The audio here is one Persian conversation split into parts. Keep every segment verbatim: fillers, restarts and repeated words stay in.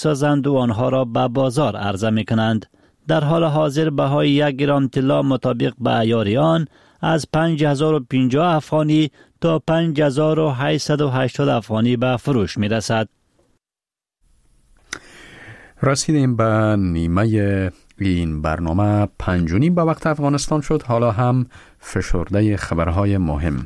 سازند و آنها را به بازار عرضه می کنند. در حال حاضر بهای یک گرم طلا مطابق به عیار آن از پنج هزار و پنجاه افغانی تا پنج هزار و هشتصد و هشتاد افغانی به فروش می رسد. رسیدیم به نیمه این برنامه. پنج و نیم به وقت افغانستان شد. حالا هم فشرده خبرهای مهم.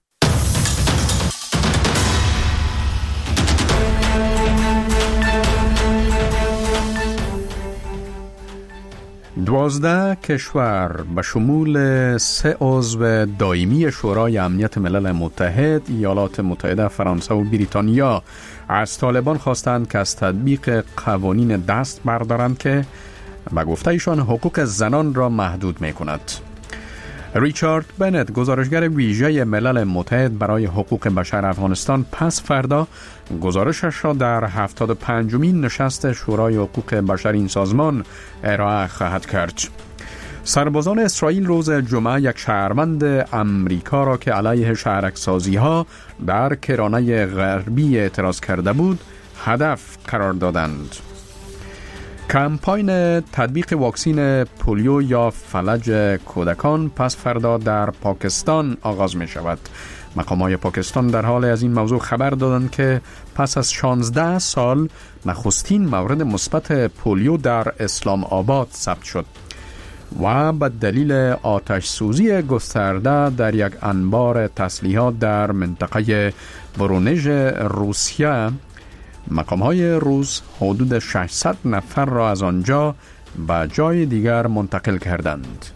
دوازده کشور به شمول سه عضو دائمی شورای امنیت ملل متحد، ایالات متحده، فرانسه و بریتانیا از طالبان خواستند که از تطبیق قوانین دست بردارند که به گفته ایشان حقوق زنان را محدود می کند. ریچارد بنت، گزارشگر ویژه ملل متحد برای حقوق بشر افغانستان، پس فردا گزارشش را در هفتاد و پنجمین نشست شورای حقوق بشر این سازمان ارائه خواهد کرد. سربازان اسرائیل روز جمعه یک شهروند امریکا را که علیه شهرک‌سازی ها در کرانه غربی اعتراض کرده بود هدف قرار دادند. کمپاین تطبیق واکسین پولیو یا فلج کودکان پس فردا در پاکستان آغاز می شود. مقامات پاکستان در حال از این موضوع خبر دادند که پس از شانزده سال نخستین مورد مثبت پولیو در اسلام آباد ثبت شد و به دلیل آتش سوزی گسترده در یک انبار تسلیحات در منطقه ورونژ روسیه، مقام‌های روس حدود ششصد نفر را از آنجا به جای دیگر منتقل کردند.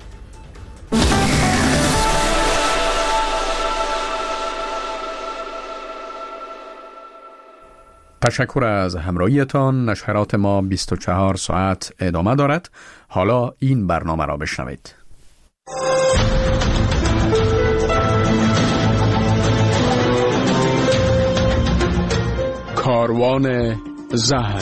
تشکر از همراهیتان. نشرات ما بیست و چهار ساعت ادامه دارد. حالا این برنامه را بشنوید. کاروان زهر.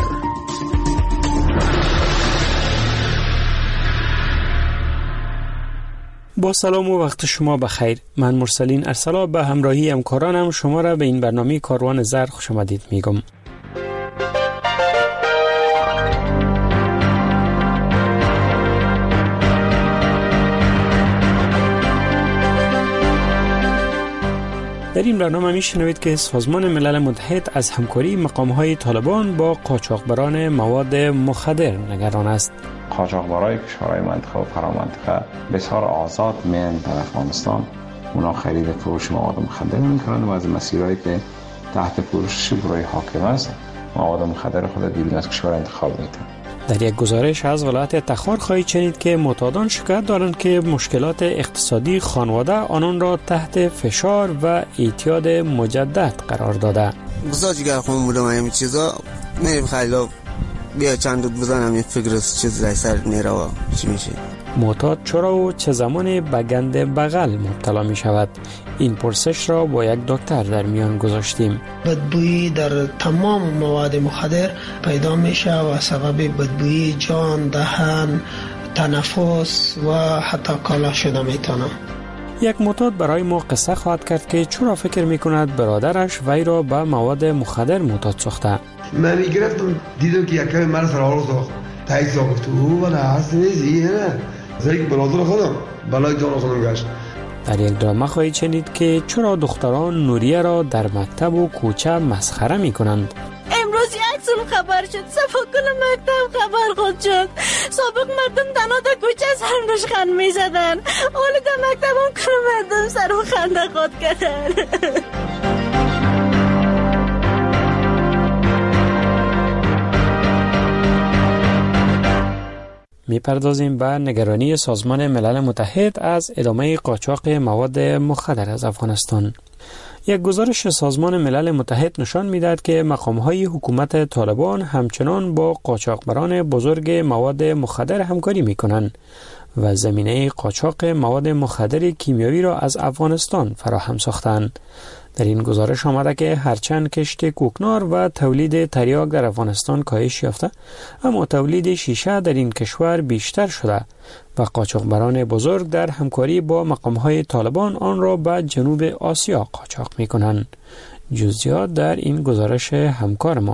با سلام و وقت شما بخیر. من مرسلین ارسلا به همراهی همکارانم شما را به این برنامه کاروان زهر خوش آمدید میگم. در این برنامه میشنوید که سازمان ملل متحد از همکاری مقام‌های طالبان با قاچاقبران مواد مخدر نگران است. قاچاقبرای کشورهای منطقه و فرامنطقه بسیار آزاد میان در افغانستان، اونا خرید فروش مواد مخدر میکنند و از مسیرهایی که تحت پوشش شورای حاکم است مواد مخدر خود بیرون از کشور انتخاب میکنند. در یک گزارش از ولایت تخار خواهید شنید که معتادان شکایت دارند که مشکلات اقتصادی خانواده آنان را تحت فشار و اعتیاد مجدد قرار داده. گزارشی که خون بودم همین چیزا میریم خیلی بیا چند دو بزنم یه فکر چیز رای سر نیره و چی میشه. معتاد چرا و چه زمانی به گند بغل مبتلا می شود؟ این پرسش را با یک دکتر در میان گذاشتیم. بدبویی در تمام مواد مخدر پیدا میشه و سبب بدبویی جان، دهن، تنفس و حتی کالا شده میتونه. یک معتاد برای ما قصه خواهد کرد که چرا فکر میکند برادرش وی را به مواد مخدر معتاد ساخته. من میگرفتم دیدم که یک کمی من سر آرو ساخت تایید ساخت تو و نه هستی نیزی نه زیگ برادر خودم بلای جان خودم گشت. در یک درامه خواهید شنید که چرا دختران نوریه را در مکتب و کوچه مسخره میکنند. امروز یک سال خبر شد، صفا کل مکتب خبر خود شد. سابق مردم تنها در کوچه سرم روش خند میزدن، حالا در مکتب هم کل مردم سر و خنده خود کردن. میپردازیم به نگرانی سازمان ملل متحد از ادامه قاچاق مواد مخدر از افغانستان. یک گزارش سازمان ملل متحد نشان می‌دهد که مقام‌های حکومت طالبان همچنان با قاچاقبران بزرگ مواد مخدر همکاری می‌کنند و زمینه قاچاق مواد مخدر کیمیایی را از افغانستان فراهم ساختند. در این گزارش آمده که هرچند کشت کوکنار و تولید تریاک در افغانستان کاهش یافته، اما تولید شیشه در این کشور بیشتر شده و قاچاقبران بزرگ در همکاری با مقام‌های طالبان آن را به جنوب آسیا قاچاق می‌کنند. جزئیات در این گزارش همکار ما.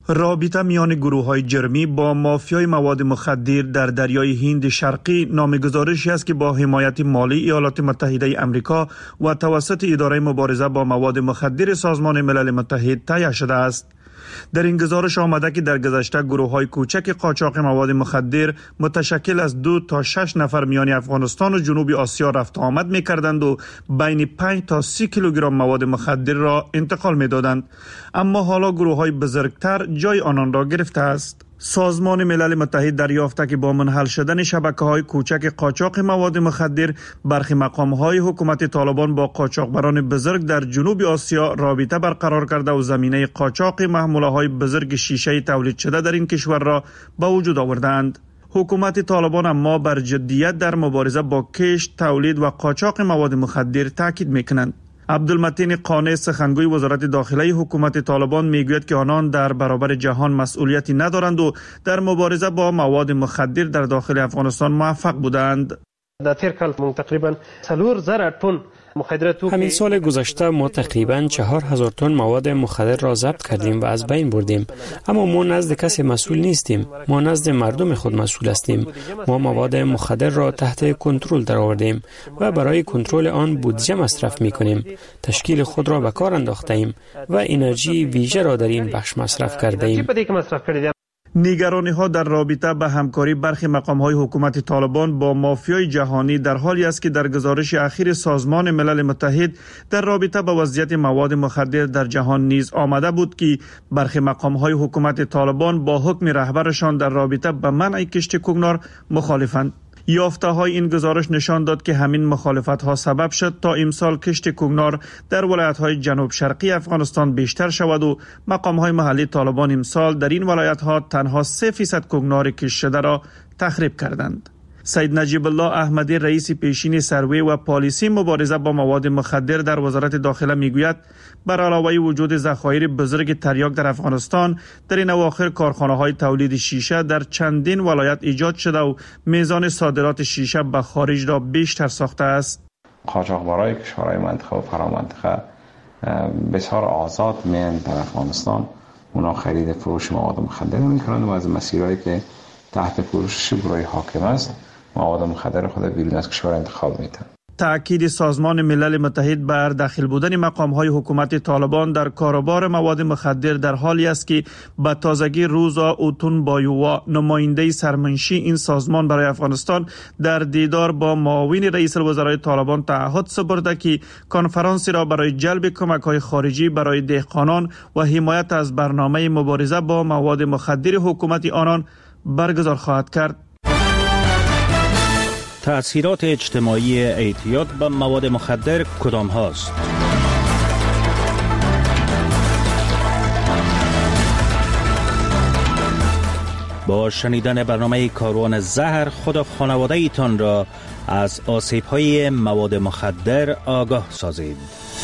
رابطه میان گروه‌های جرمی با مافیای مواد مخدر در دریای هند شرقی نام گزارشی است که با حمایت مالی ایالات متحده آمریکا و توسط اداره مبارزه با مواد مخدر سازمان ملل متحد تهیه شده است. در این گزارش آمده که در گذشته گروه‌های کوچک قاچاق مواد مخدر متشکل از دو تا شش نفر میان افغانستان و جنوب آسیا رفت آمد می‌کردند و بین پنج تا سی کیلوگرم مواد مخدر را انتقال می‌دادند، اما حالا گروه‌های بزرگتر جای آنان را گرفته است. سازمان ملل متحد دریافته که با منحل شدن شبکه‌های کوچک قاچاق مواد مخدر، برخی مقام‌های حکومت طالبان با قاچاقبران بزرگ در جنوب آسیا رابطه برقرار کرده و زمینه قاچاق محموله‌های بزرگ شیشه تولید شده در این کشور را به وجود آوردند. حکومت طالبان اما بر جدیت در مبارزه با کشت، تولید و قاچاق مواد مخدر تاکید می‌کنند. عبدالمتین قانع سخنگوی وزارت داخله حکومت طالبان میگوید که آنان در برابر جهان مسئولیتی ندارند و در مبارزه با مواد مخدر در داخل افغانستان موفق بودند. در تیر کال ما تقریبا سلور زر تن مخدرات. همین سال گذشته ما تقریبا چهار هزار تن مواد مخدر را ضبط کردیم و از بین بردیم، اما ما نزد کسی مسئول نیستیم، ما نزد مردم خود مسئول هستیم. ما مواد مخدر را تحت کنترل درآوردیم و برای کنترل آن بودجه مصرف می‌کنیم. تشکیل خود را به کار انداخته ایم و انرژی ویژه را در این بخش مصرف کرده ایم. نگرانی ها در رابطه به همکاری برخی مقام های حکومت طالبان با مافیای جهانی در حالی است که در گزارش اخیر سازمان ملل متحد در رابطه با وضعیت مواد مخدر در جهان نیز آمده بود که برخی مقام های حکومت طالبان با حکم رهبرشان در رابطه به منع کشت کوکنار مخالفند. یافته های این گزارش نشان داد که همین مخالفت ها سبب شد تا امسال کشت کوکنار در ولایت های جنوب شرقی افغانستان بیشتر شود و مقام های محلی طالبان امسال در این ولایت ها تنها سه فیصد کوکنار کشت شده را تخریب کردند. سید نجیب الله احمدی رئیس پیشین سروی و پالیسی مبارزه با مواد مخدر در وزارت داخله میگوید بر علاوه وجود ذخایر بزرگ تریاک در افغانستان، در این اواخر کارخانه‌های تولید شیشه در چندین ولایت ایجاد شده و میزان صادرات شیشه به خارج را بیشتر ساخته است. قاچاقبرای کشورهای منطقه و فرامنطقه بسیار آزاد میان در افغانستان، اونا خرید فروش مواد مخدر میکنند و از مسیرهایی که تحت پوشش گروه حاکم است مواد مخدر خود بیرون از کشور انتخاب میتن. تأکید سازمان ملل متحد بر داخل بودن مقام‌های حکومت طالبان در کاروبار مواد مخدر در حالی است که به تازگی روزا اوتون بایووا، نماینده سرمنشی این سازمان برای افغانستان، در دیدار با معاون رئیس الوزرای طالبان تعهد سپرده که کنفرانسی را برای جلب کمک‌های خارجی برای دهقانان و حمایت از برنامه مبارزه با مواد مخدر حکومت آنان برگزار خواهد کرد. تأثیرات اجتماعی اعتیاد به مواد مخدر کدام هاست؟ با شنیدن برنامه کاروان زهر خود و خانواده ایتان را از آسیب های مواد مخدر آگاه سازید.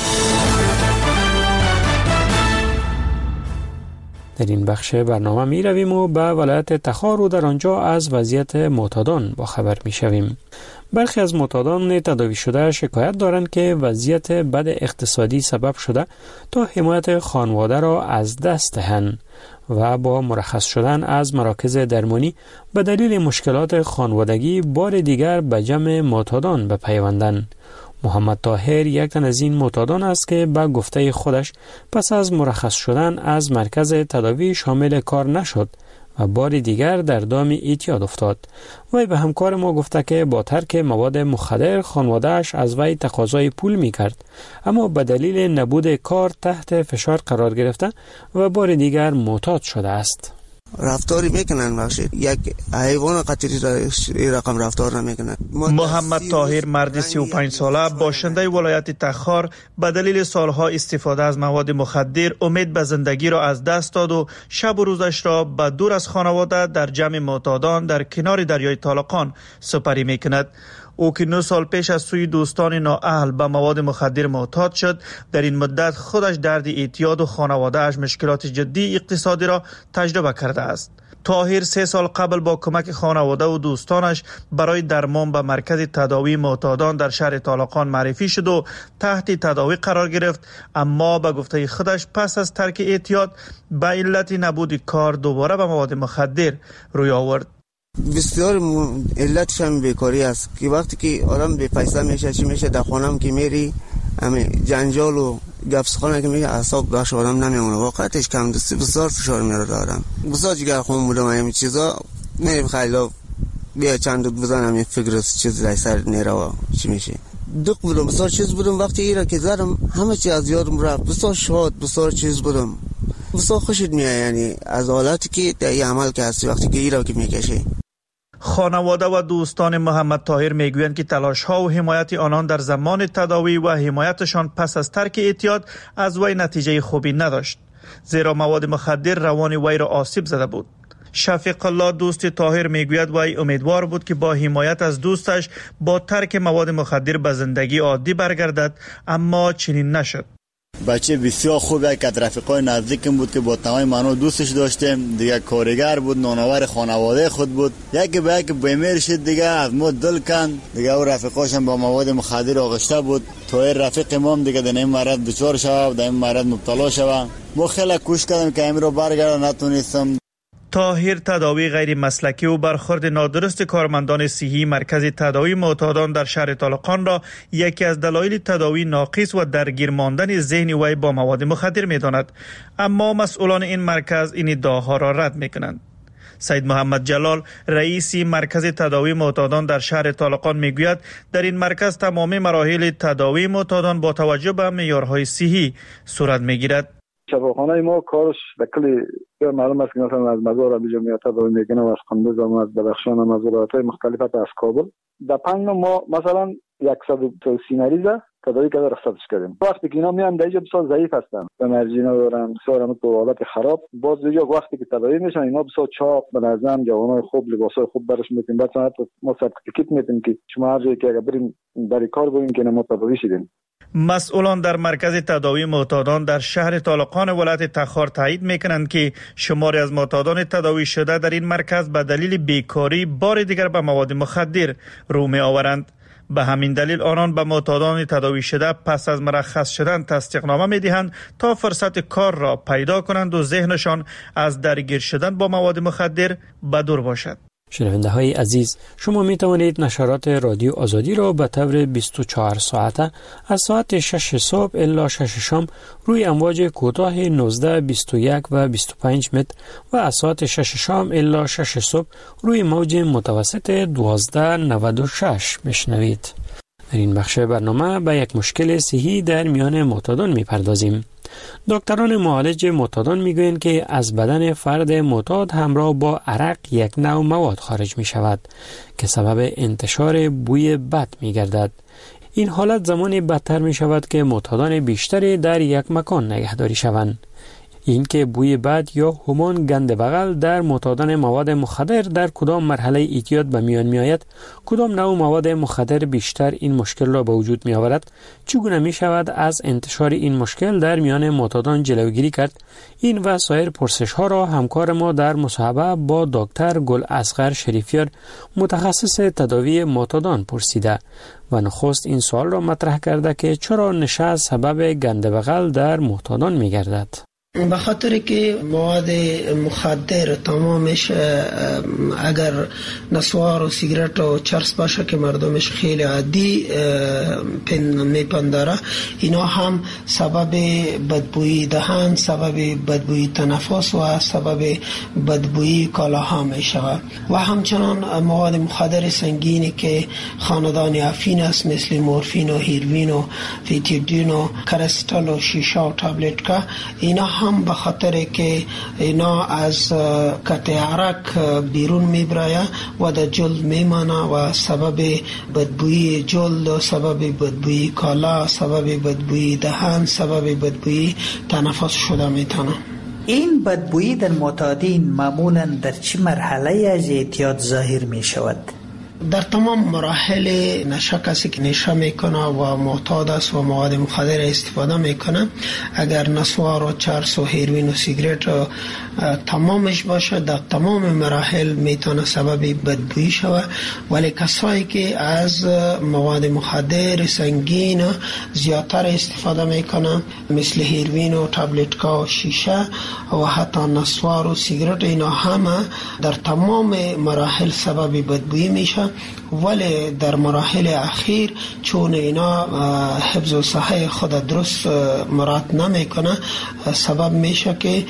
در این بخش برنامه می رویم و به ولایت تخار و در آنجا از وضعیت معتادان با خبر می شویم. برخی از معتادان تداوی شده شکایت دارند که وضعیت بد اقتصادی سبب شده تا حمایت خانواده را از دست دهند و با مرخص شدن از مراکز درمانی به دلیل مشکلات خانوادگی بار دیگر به جمع معتادان بپیوندند. محمد طاهر یک تن از این معتادان است که به گفته خودش پس از مرخص شدن از مرکز تداوی شامل کار نشد و بار دیگر در دام اعتیاد افتاد. وی به همکار ما گفته که با ترک مواد مخدر خانواده‌اش از وی تقاضای پول می‌کرد، اما به دلیل نبود کار تحت فشار قرار گرفته و بار دیگر معتاد شده است. رفتاری میکنن بخشید یک حیوان قطری رقم رفتار نمیکنن. محمد طاهر مرد سی و پنج ساله باشنده ولایت تخار به دلیل سالها استفاده از مواد مخدر امید به زندگی را از دست داد و شب و روزش را به دور از خانواده در جمع معتادان در کنار دریای طالقان سپری میکند. او که نه سال پیش از سوی دوستان نااهل به مواد مخدر معتاد شد، در این مدت خودش درد اعتیاد و خانواده‌اش مشکلات جدی اقتصادی را تجربه کرده است. طاهر سه سال قبل با کمک خانواده و دوستانش برای درمان به مرکز تداوی معتادان در شهر طالقان معرفی شد و تحت تداوی قرار گرفت، اما به گفته خودش پس از ترک اعتیاد به علت نبود کار دوباره به مواد مخدر روی آورد. بسیار علتش هم بیکاری است که وقتی که آدم به پیسه میشه چی میشه در خانم که میری همه جنجال و گپسخانه که میگه اعصاب داشت آدم نمیمونه. واقعیتش کم دستی بسیار فشار میاره دارم. بسیار جگر خون بودم همین چیزا میریم خیلی بیا چند دود بزنم یه فکر چیز رای سر نیره و چی میشه دق بودم. بسیار چیز بودم وقتی ایره که زدم همه چی از یادم رفت. بسیار شاد بسیار چیز بودم. بسیار خوشت میاد یعنی از حالتی که در این عمل که هستی وقتی که ایره که میکشی. خانواده و دوستان محمد طاهر میگویند که تلاش ها و حمایت آنان در زمان تداوی و حمایتشان پس از ترک اعتیاد از وی نتیجه خوبی نداشت، زیرا مواد مخدر روان وی را آسیب زده بود. شفیق الله دوست طاهر میگوید وی امیدوار بود که با حمایت از دوستش با ترک مواد مخدر به زندگی عادی برگردد، اما چنین نشد. بچه بسیار خوبه که رفیقای نزدیکم بود که با تمام منو دوستش داشتیم. دیگه کارگر بود، نانآور خانواده خود بود. یکی به یکی بیمار شد دیگه از ما دل کن. دیگه او رفیقاش هم با مواد مخدر آغشته بود. طاهر رفیق ما دیگه در این مرض دچار شد، در این مرض مبتلا شد. ما خیلی کوشش کردیم که امروز برگردم، نتونستم. طاهر تداوی غیر مسلکی و برخورد نادرست کارمندان صحی مرکز تداوی معتادان در شهر طالقان را یکی از دلایل تداوی ناقص و درگیر ماندن ذهن وی با مواد مخدر می‌داند، اما مسئولان این مرکز این ادعاها را رد می‌کنند. سید محمد جلال رئیس مرکز تداوی معتادان در شهر طالقان میگوید در این مرکز تمام مراحل تداوی معتادان با توجه به معیارهای صحی صورت می‌گیرد. شفاخانه ما کارش در کلی معلوم است که مثلا از مزار ابیجا میاد تداوی میکنه و از قندوز هم از بدخشان هم از ولایت‌های مختلف از کابل. در پنج ما مثلا صد و سی مریضه تداوی کرده رخصتش کردیم. وقتی که اینا میان در اینجا بسیار ضعیف هستن، انرژی ندارن، بسیار هم تو حالت خراب. باز دیگه وقتی که تداوی میشن اینا بسیار چاق، منظم، جوانای خوب، لباسای خوب برش میتیم. بعد ما سرتیفیکیت میتیم که شما هر جایی که اگر بریم برای کار بریم که ما تداوی شدیم. مسئولان در مرکز تداوی معتادان در شهر طالقان ولایت تخار تایید میکنند که شماری از معتادان تداوی شده در این مرکز به دلیل بیکاری بار دیگر به مواد مخدر رو می آورند. به همین دلیل آنان به معتادان تداوی شده پس از مرخص شدن تصدیقنامه می دهند تا فرصت کار را پیدا کنند و ذهنشان از درگیر شدن با مواد مخدر به دور باشد. شنونده های عزیز، شما می توانید نشرات رادیو آزادی را به طور بیست و چهار ساعته از ساعت شش صبح الی شش شام روی امواج کوتاه نوزده، بیست و یک و بیست و پنج متر و از ساعت شش شام الی شش صبح روی موج متوسط دوازده نود و شش بشنوید. در این بخش برنامه به یک مشکل صحی در میان معتادان می پردازیم. دکتران معالج معتادان میگویند که از بدن فرد معتاد همراه با عرق یک نوع مواد خارج می شود که سبب انتشار بوی بد می گردد. این حالت زمانی بدتر می شود که معتادان بیشتری در یک مکان نگهداری شوند. این که بوی بد یا همان گند بغل در معتادان مواد مخدر در کدام مرحله اعتیاد به میان می آید، کدام نوع مواد مخدر بیشتر این مشکل را به وجود می آورد، چگونه می شود از انتشار این مشکل در میان معتادان جلوگیری کرد، این و سایر پرسش ها را همکار ما در مصاحبه با دکتر گل اصغر شریفیار متخصص تداوی معتادان پرسیده و نخست این سوال را مطرح کرده که چرا نشاز سبب گند بغل در معتادان می گردد. به خاطر که مواد مخدر تمامش اگر نسوار و سیگرت و چرس باشه که مردمش خیلی عادی میپنداره، اینا هم سبب بدبویی دهان، سبب بدبویی تنفس و سبب بدبویی کالاها میشود. و همچنان مواد مخدر سنگینی که خاندان افین است مثل مورفین و هیروین و فیتیدین و کرستال و شیشه و تابلت که اینا هم به خاطر که اینا از کت عرق بیرون میبرایه و در جلد میمانه و سبب بدبویی جلد و سبب بدبویی کالا، سبب بدبویی دهان، سبب بدبویی تنفس شده میتونه. این بدبویی در معتادین معمولا در چه مرحله از اعتیاد ظاهر می شود؟ در تمام مراحل نشه کسی که نشه میکنه و معتاد است و مواد مخدر استفاده میکنه، اگر نسوار و چرس و هیروین و سیگرت و تمامش باشه، در تمام مراحل میتونه سبب بدبویی شود. ولی کسایی که از مواد مخدر سنگین زیادتر استفاده میکنه مثل هیروین و تابلت‌ها و شیشه و حتی نسوار و سیگرت، اینا همه در تمام مراحل سبب بدبویی میشه. ولی در مراحل اخیر چون اینا حفظ صحه خود درست مراعات نمیکنه، سبب میشه که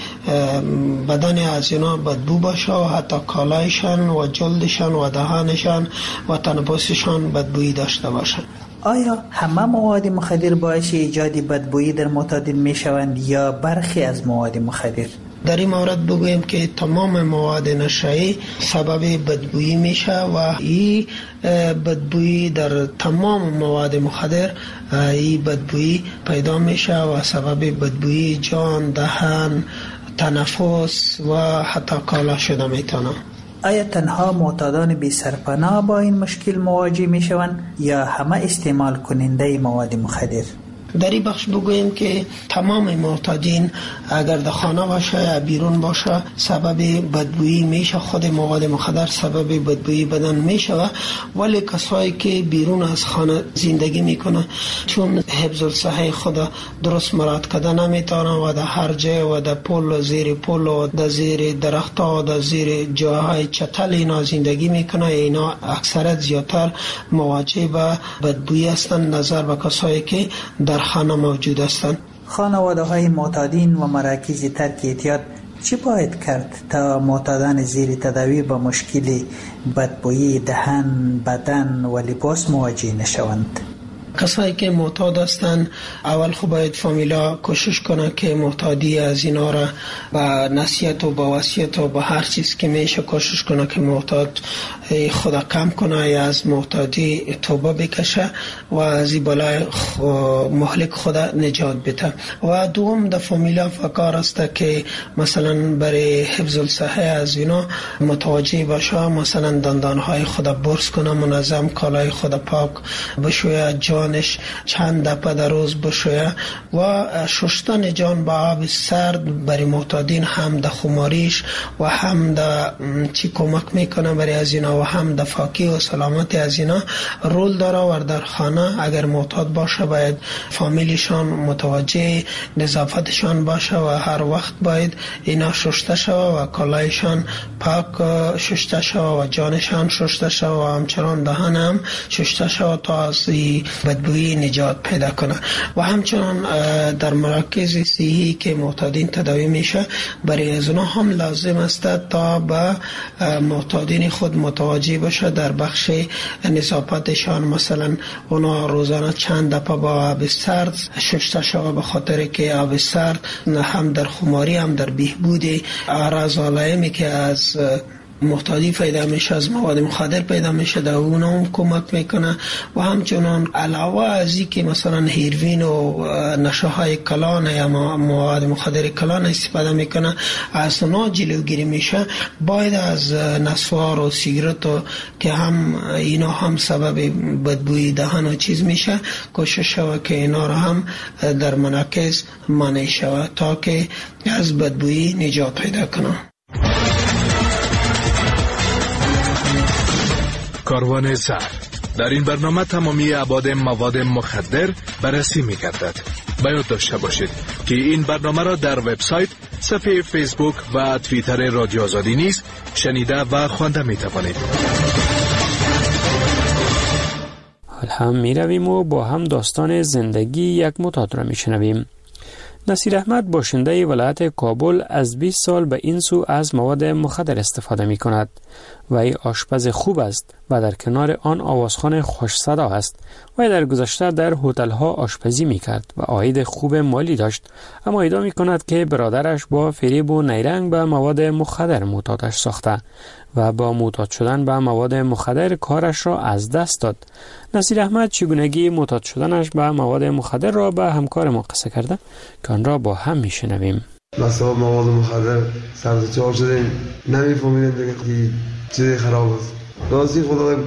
بدن از اینا بدبو باشه و حتی کالایشان و جلدشان و دهانشان و تنفسشان بدبویی داشته باشه. آیا همه مواد مخدر باعث ایجاد بدبویی در معتادین میشوند یا برخی از مواد مخدر؟ در این مورد بگویم که تمام مواد نشایی سبب بدبویی میشه و این بدبویی در تمام مواد مخدر این بدبویی پیدا میشه و سبب بدبویی جان، دهان، تنفس و حتی کالا شده میتونه. آیا تنها معتادان بی سرپناه با این مشکل مواجه میشوند یا همه استعمال کننده مواد مخدر؟ در این بخش بگویم که تمام معتادین اگر در خانه باشه یا بیرون باشه سبب بدبویی میشه. خود مواد مخدر سبب بدبویی بدن میشه، ولی کسایی که بیرون از خانه زندگی میکنه چون حفظ الصحه خود درست مراعات کرده نمیتونه و در هر جای و در پل، زیر پل و در زیر درخت و در زیر جاهای چتل اینا زندگی میکنه، اینا اکثرت زیادتر مواجه به بدبویی هستند نظر به کسایی که در خانه موجود هستند. خانواده های معتادین و مراکز ترک اعتیاد چی باید کرد تا معتادان زیر تداوی با مشکل بدبویی دهن، بدن و لباس مواجه نشوند؟ کسایی که معتاد هستند اول خب باید فامیلا کوشش کنه که معتادی از اینا را با نصیحت و با وصیت و با هر چیز که میشه کوشش کنه که معتاد خدا کم کنه یا از معتادی توبه بکشه و از این بلای مهلک خدا نجات بده. و دوم در فامیلا فکر است که مثلا برای حفظ الصحه از اینا متوجه باشه، مثلا دندانهای خدا برس کنه، منظم کالای خدا پاک بشویه، جانش چند دفعه در روز بشویه و شستن جان با آب سرد برای معتادین هم در خماریش و هم در چی کمک میکنه برای از اینا و هم در فاکی و سلامتی از اینا رول داره. و در خانه اگر معتاد باشه باید فامیلیشان متوجه نظافتشان باشه و هر وقت باید اینا شسته شوه و کالایشان پاک شسته شوه و جانشان شسته شوه و همچنان دهان هم شسته شوه تا از بدبویی نجات پیدا کنه. و همچنان در مراکز صحی که معتادین تداوی میشه برای از اونها هم لازم است تا به معتادین خود متوجه باشه در بخش نظافتشان، مثلا اونا روزانه چند دفعه با آب سرد شسته شوه به خاطر که آب سرد هم در خماری هم در بهبود اعراض علائمی که از معتادی پیدا میشه، از مواد مخدر پیدا میشه، در اون هم کمک میکنه. و همچنان علاوه از این که مثلا هیروین و نشه های کلان یا مواد مخدر کلان استفاده میکنه از اونا جلوگیری میشه، باید از نسوار و سیگرت و که هم اینا هم سبب بدبویی دهان و چیز میشه کوشش شود که اینا را هم در مراکز مانع شود تا که از بدبویی نجات پیدا کنه. کاروان زهر در این برنامه تمامی ابعاد مواد مخدر بررسی می‌گردد. باید داشته باشید که این برنامه را در وبسایت، صفحه فیسبوک و توییتر رادیو آزادی نیز شنیده و خوانده می‌توانید. حال هم می‌رویم و با هم داستان زندگی یک معتاد را می‌شنویم. نصیر احمد باشنده ولایت کابل از بیست سال به این سو از مواد مخدر استفاده می کند و ای آشپز خوب است و در کنار آن آوازخوان خوش صدا است و در گذشته در هتل ها آشپزی می کرد و عاید خوب مالی داشت، اما ادعا می کند که برادرش با فریب و نیرنگ به مواد مخدر معتادش ساخته و با معتاد شدن به مواد مخدر کارش را از دست داد. نصیر احمد چگونگی معتاد شدنش به مواد مخدر را به همکار ما قصه کرده که آن را با هم میشنویم. مثلا مواد مخدر سبز چهار شدیم، نمیفهمیدیم دیگه که چیزی خراب است. راستی خدا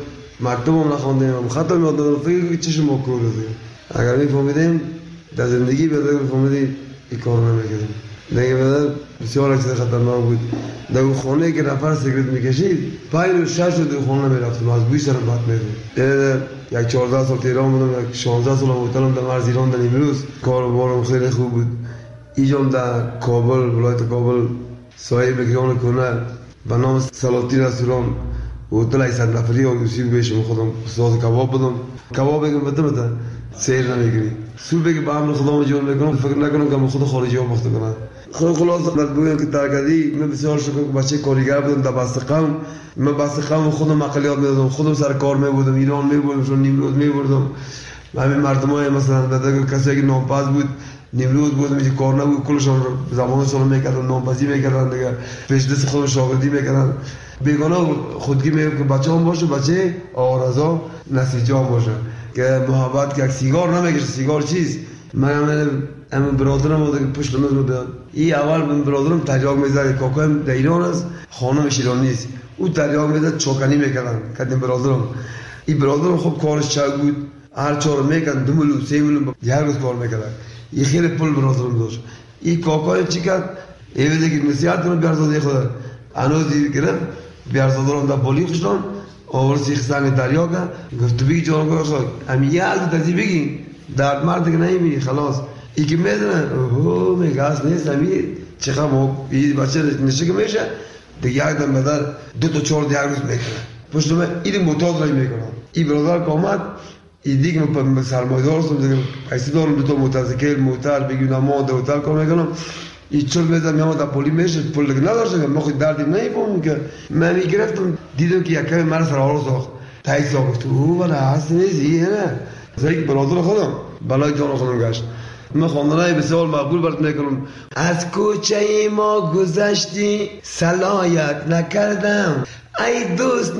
مکتب هم نخوندیم، خطم یاد ندارم، فکر که چشم ما کور دادیم. اگر میفهمیدیم در زندگی بدر میفهمیدیم این کار نمیکردیم. دیگه بدر بسیار اکثر خطرناک بود. در اون خانه که نفر سیگرت میکشید پنج و شش رو در خانه نمیرفتم، از بوی سرم بد میدیم. یک چهارده سال تهران بودم، یک شانزده سال هتلم در مرز ایران در امروز. کاروبارم خیلی خوب بود. اینجام در کابل، ولایت کابل صاحب گران کنه به نام سلاطین رستوران هتل صد نفری آگوسی بهشم خودم ساز کباب بدم. کباب بگم بده بده سیر نمیگیری. صبح بگی با هم خودم جون میکنم، فکر نکنم که من خود خارجی ها بخته کنم. خود خلاص مطبوعی که ترکدی من بسیار شکر که بچه کارگر بودم در بستقم. من بستقم خودم مقالیات میدادم، خودم سر کار میبودم، ایران میبودم، چون نیمروز میبردم. همین مردمای مثلا در کسی که نامپاس بود نیمروز بودم، اینجا کار نبود، کلشان زمان سال میکردن، نامپاسی میکردن دیگه، پیش دست خودم شاگردی میکردن. بیگانه خودگی میگم که بچه هم باشه، بچه آرزا نسیجه هم باشه که محبت که یک سیگار نمیکشه. سیگار چیست؟ من همین همین برادرم بود که پشت نماز بود. این اول من برادرم تریاق میزد، کاکایم در ایران است، خانمش ایرانی است. او تریاق میزد، چوکنی میکردن کردیم برادرم. این برادرم خب کارش چاق بود، هر چهار میکرد دو میلیون سه میلیون هر روز کار میکرد. این خیلی پول برادرم داشت. این کاکایم چی کرد؟ ایوه که نصیحت کنم بیارزاده خدا انو دیر گرفت، بیارزاده رو در بالی خوشتان آور سیخ سنگ دریا کرد. گفت تو بگی جانگاه خواهد امی یه حال تازی بگی درد مرد که نمیبینی خلاص. ای که میدونه اوه میگه اصل نیست امی چقدر ما این بچه نشه که میشه دیگه یک دم بدر دو تا چهار دیگر روز میکنه. پشت من این متاد رای میکنم. این برادر که آمد این دیگه من سرمایه دار هستم دیگه ایسی دارم دو تا موترسیکل موتر بگیم اما دو هتل کار میکنم. این چول میزم میام در پولی میشه پول دیگه نداشتم، ما خود دردی نمیفهمم که من میگرفتم دیدم که یکم مرا سر آرز ساخت تایید گفت او ولی اصل نیست نه زایی که برادر خودم بلای جان خودم گشت. من خواندنای بسیار مقبول برات میکنم. از کوچه ما گذشتی صلاحیت نکردم، ای دوست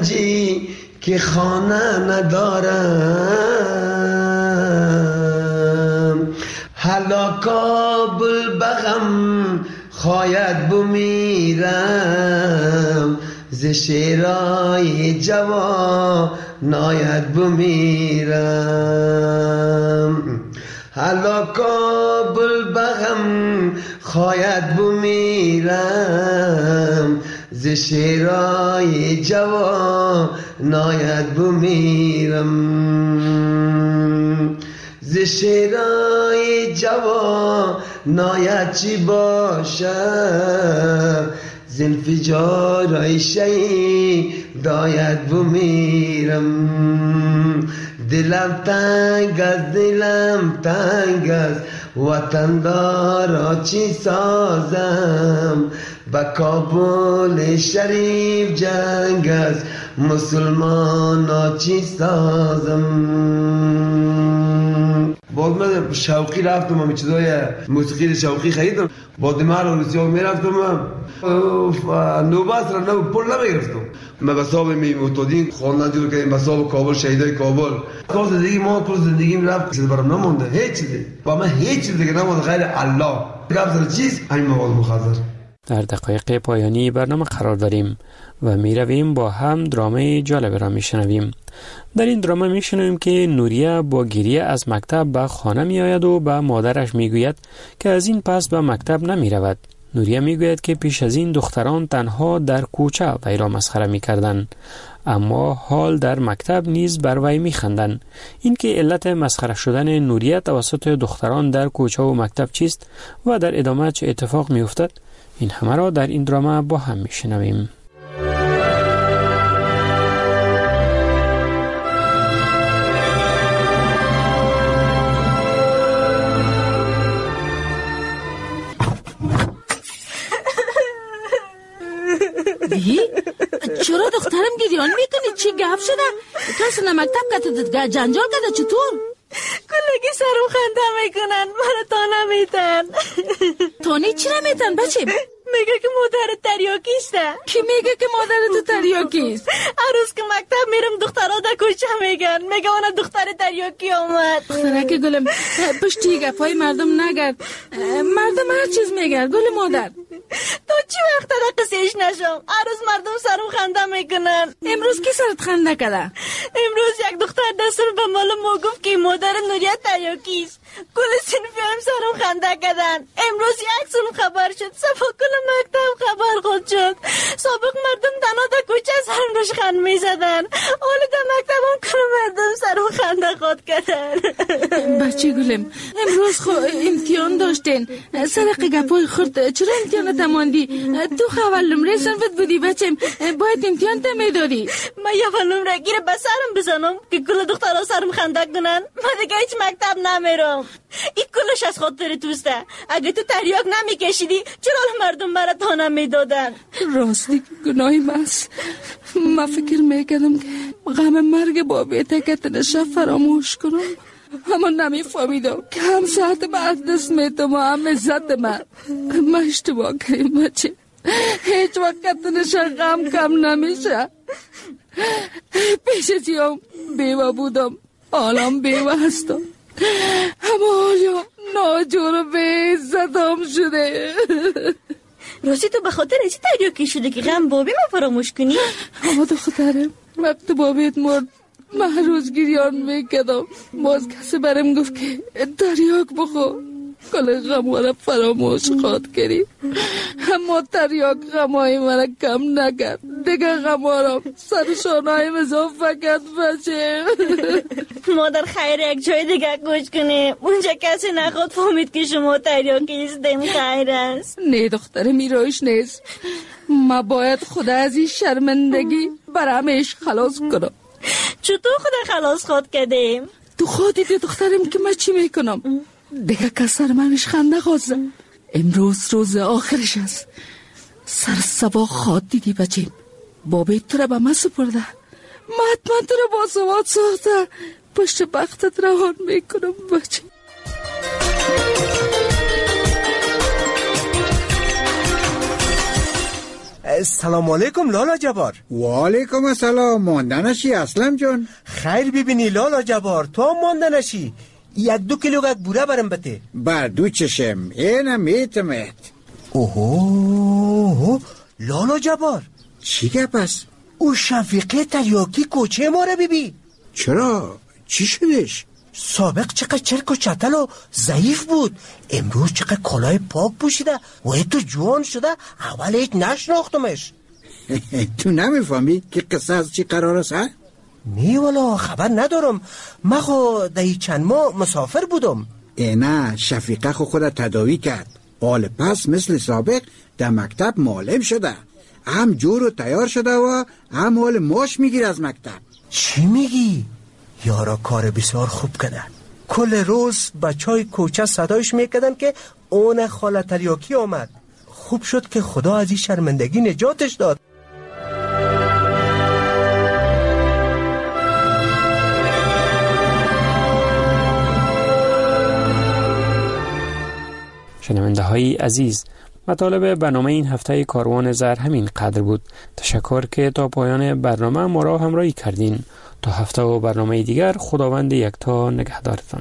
نرنجی که خانه ندارم. حالا کابل بغم خواهد بمیرم، ز شیرای جوان ناید بمیرم. حالا کابل بغم خواهد بمیرم، ز شیرای جوان ناید بمیرم. ز شیرای جوان ناید چی باشه، ز انفجارای شهید داید بمیرم. دلم تنگ از دلم تنگ از وطن دارا چی سازم، با کابل شریف جنگ از مسلمان چی سازم. باز من شوقی رفتم، همین چیزای موسیقی شوقی خریدم، با دمار و روسیه میرفتم، نوبت را نو پول نمیگرفتم. من بساب می معتادین خواندن جور کردیم، بساب کابل شهیدای کابل. کار زندگی ما کل زندگیم رفت، چیز برام نمونده، هیچ چیزی با من هیچ چیزی دیگه نمونده غیر الله. گفت چیز همین مواد مخدر. در دقایق پایانی برنامه قرار داریم و می رویم با هم درامه جالب را می شنویم. در این درامه می شنویم که نوریه با گریه از مکتب به خانه می آید و به مادرش می گوید که از این پس به مکتب نمی رود. نوریه می گوید که پیش از این دختران تنها در کوچه وی را مسخره می کردن، اما حال در مکتب نیز بر وی می خندن. این که علت مسخره شدن نوریه توسط دختران در کوچه و مکتب چیست و در ادامه چه اتفاق می افتد، این همه را در این درامه با هم می شنویم. دی؟ چرا دخترم گریان میکنی؟ چی گفت شده؟ کسی نمکتب کتت جنجال کده چطور؟ کلگی سرم خنده میکنن، منو تا نمیتن. تانی چی نمیتن بچه؟ میگه که مادر تریاکیسته. کی میگه که مادر تو تریاکیست؟ هر روز که مکتب میرم دخترها در کوچه میگن میگه اون دختر تریاکی آمد. دخترک گلم پشتی گپای مردم نگرد. مردم هر چیز میگن گل مادر. تو چی وقت در قصهش نشم؟ هر روز مردم سرم خنده میکنن. امروز کی سرت خنده کرده؟ امروز یک دختر دستور به مال ما گفت که مادر نوریت تریاکیست. کل صنفی هم سرم خنده کردن. امروز یک سون خبر شد. صفا کل مکتب خبر خود شد. سابق مردم دنا در کوچه سرم روش خند میزدن. حالا در مکتب هم کل مردم سرم خنده خود کردن. بچه گلم امروز خو امتحان داشتین. سرق گپای خورد چرا امتحان تماندی؟ تو اول نمره صنفت بودی بچم. باید امتحان تمیداری. من اول نمره گیره به سرم بزنم که کل دخترها سرم خنده کنن. من دیگه هیچ مکتب نمیرم. این کلش از خاطر توسته. اگه تو تریاک نمیکشیدی چرا مردم برات ها نمیدادن؟ راستی گناهی ماست. من فکر میکردم که غم مرگ بابیته که تنشا فراموش کنم، اما نمیفهمیدم که هم ساعت من از دست میتم و هم عزت من. من اشتباه کردم بچه. هیچ وقت تنشا غم کم نمیشه. پیش ازیم بیوه بودم، حالم بیوه هستم، اما حالا ناجور و به عزتم شده. راستی تو به خاطر ایچی تریاکی شده که غم بابی ما فراموش کنی؟ اما دخترم وقت بابیت مرد من هر روز گریان میکدم. باز کسی برم گفت که تریاک بخور کل غمارا فراموش خود کردی. اما تریاک غمای من کم نکرد. دیگه غمارم سرشانهای مزا فقط بچه. مادر خیر یک جای دیگه کوچ کنه. اونجا کسی نخواد فهمید که شما تریاکیستیم. خیر است. نه دختر میرایش نیست. ما باید خدا از این شرمندگی برامش خلاص کنم. چطور خدا خلاص خود کردیم؟ تو خودی دی دخترم که من چی میکنم؟ دیگه کسر منش خنده خوازم. امروز روز آخرش است. سر سبا خواد دیدی بچه. بابی تو را به من سپرده. من حتما تو را با سواد ساخته پشت بختت روان میکنم بچه. سلام علیکم لالا جبار. و علیکم السلام. مانده نشی اسلم جان؟ خیر ببینی لالا جبار، تو هم مانده نشی. یک دو کیلو یک بوره برم بته. بر دو چشم اینم میتمت. اوه لالا جبار، چی گپ است؟ او شفیقه تریاکی کوچه ما را ببی. چرا؟ چی شدش؟ سابق چقدر چرک و چتل و ضعیف بود، امروز چقدر کلاه پاک پوشیده و تو جوان شده. اول هیچ نشناختمش. تو نمیفهمی که قصه از چی قرار است؟ نی والا خبر ندارم. من خو دهی چند ماه مسافر بودم. نه شفیقه خو خود تداوی کرد. حال پس مثل سابق در مکتب معلم شده. هم جور و تیار شده و هم حال ماش میگیر از مکتب. چی میگی؟ یارا کار بسیار خوب کردن. کل روز بچهای کوچه صدایش میکردن که اون خاله تریاکی آمد. خوب شد که خدا از این شرمندگی نجاتش داد. شنونده های عزیز، مطالب برنامه این هفته کاروان زر همین قدر بود. تشکر که تا پایان برنامه ما را همراهی کردین. تا هفته و برنامه دیگر خداوند یکتا نگهدارتان.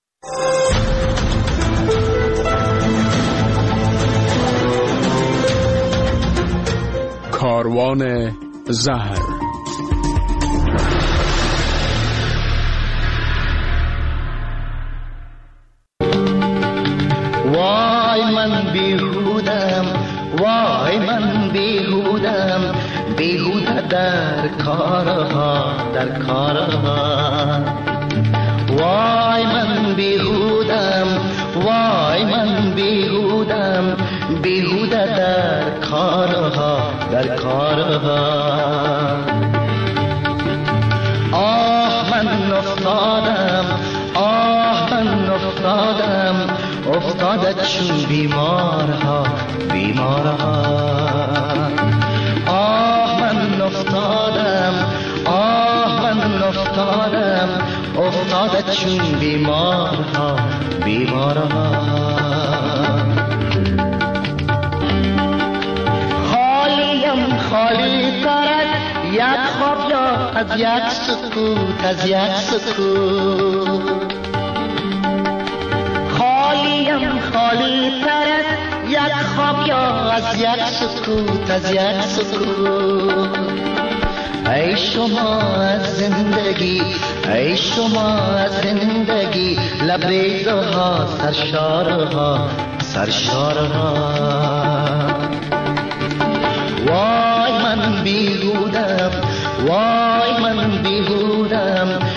کاروان زهر. وای من بیهودم، وای من بیهودم، بیهوده در کارها، در کارها. وای من بیهودم، وای من بیهودم، بیهوده در کارها، در کارها. آه من افتادم، آه من افتادم، افتاده چون بیمارها، بیمارها. آه من افتادم، آه من افتادم، افتاده چون بیمارها، بیمارها. خالی تر از یک خواب یا از یک سکوت، از یک سکوت. خالیم خالی تر از یک خواب یا از یک سکوت، از یک سکوت. ای شما از زندگی، ای شما از زندگی، لبریزها سرشارها سرشارها. وای من بیهودم، وای من بیهودم،